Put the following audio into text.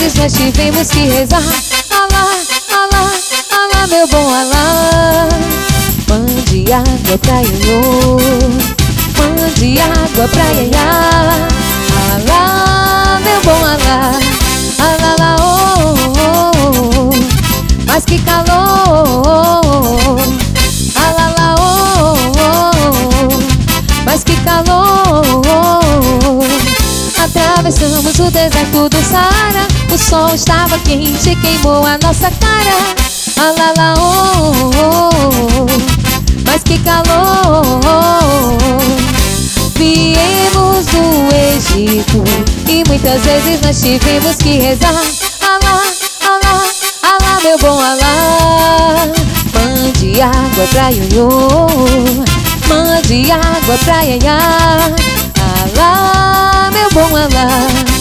vezes nós tivemos que rezar. Alá, alá, alá, meu bom alá. Mande água pra Iô, mande água pra Iaiá. Alá, meu bom alá. Alá, alá, oh, oh, oh. Mas que calor. Alá, alá, oh, oh, oh. Mas que calor. Atravessamos o deserto do Saara. O sol estava quente e queimou a nossa cara. Alá, alá, oh, oh, oh. Mas que calor. Viemos do Egito e muitas vezes nós tivemos que rezar. Alá, alá, alá, meu bom alá. Mande água pra Ioiô, mande água pra Iaiá. Alá, meu bom alá.